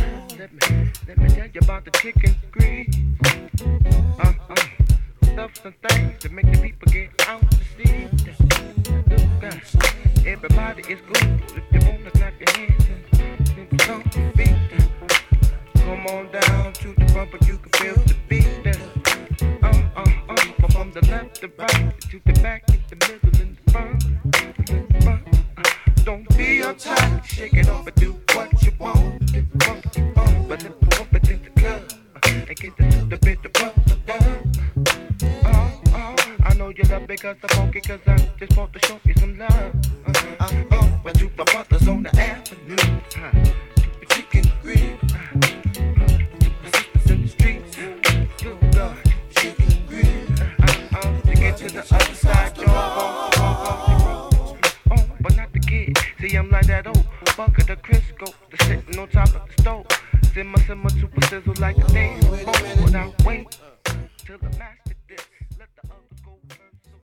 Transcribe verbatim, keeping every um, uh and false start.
Let me, let me tell you about the chicken grease. Uh, uh, stuff some things to make the people get out to see. Look, uh, everybody is good if you wanna clap your hands and stomp your feet. Come on down to the bumper, you can feel the beat. Uh, uh, uh, from the left to right, to the back, in the middle, and the front. Uh, don't be uptight, shake it off and do what you want. Uh, but let the bump it in the club uh, and get the, the bit of bump done. Uh, uh, I know you love me cause I'm funky, cause I just want to show you some love. Uh, uh, uh, but to my brothers on the avenue, uh, to the chicken grill. To the other side, y'all. Oh, oh, oh, oh, but not the kid. See, I'm like that old bucket of Crisco that's sitting on top of the stove. Simmer, simmer, super sizzle like a damn. Oh, now wait till the master.